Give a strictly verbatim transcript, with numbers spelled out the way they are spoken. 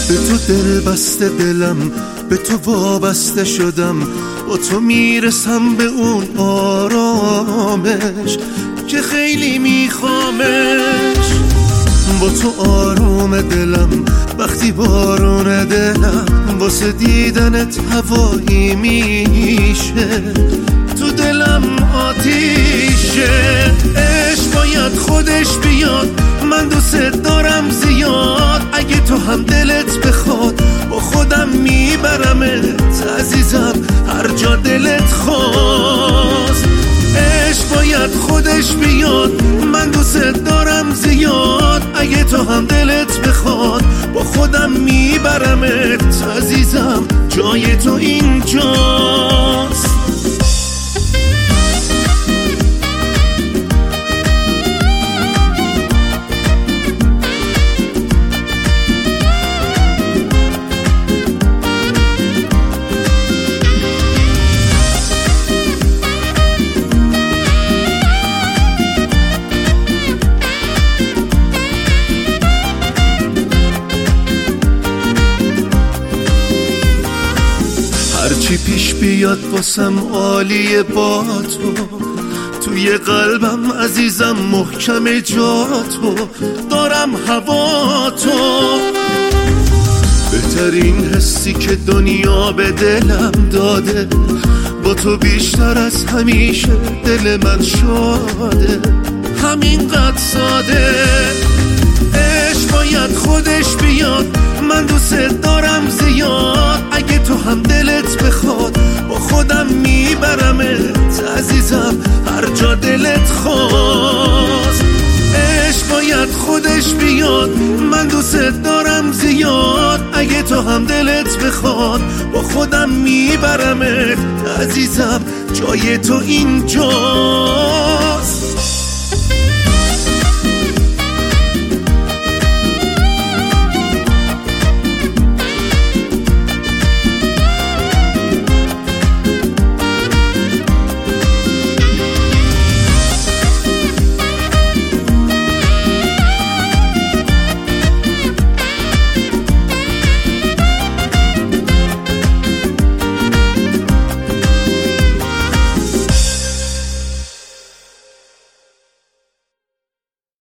به تو دل بسته دلم، به تو وابسته شدم، با تو میرسم به اون آرامش که خیلی میخوامش. با تو آروم دلم وقتی بارون دلم واسه دیدنت هوایی میشه، تو دلم آتیشه. عشق باید خودش بیاد، من دوست دارم زیاد، اگه تو هم دلت بخواد با خودم میبرمت عزیزم هر جا دلت خواست. عشق باید خودش بیاد، من دوست دارم زیاد، اگه تو هم دلت بخواد با خودم میبرمت عزیزم جای تو اینجاست. هرچی پیش بیاد واسم عالیه با تو، توی قلبم عزیزم محکم جا تو، دارم هوا تو. بهترین حسی که دنیا به دلم داده، با تو بیشتر از همیشه دل من شاده، همینقدر ساده. عشق باید خودش بیاد، من دوست دارم زیاد، اگه تو هم دلت بخواد با خودم میبرمت عزیزم هر جا دلت خواست. عشق باید خودش بیاد، من دوست دارم زیاد، اگه تو هم دلت بخواد با خودم میبرمت عزیزم جای تو اینجاست.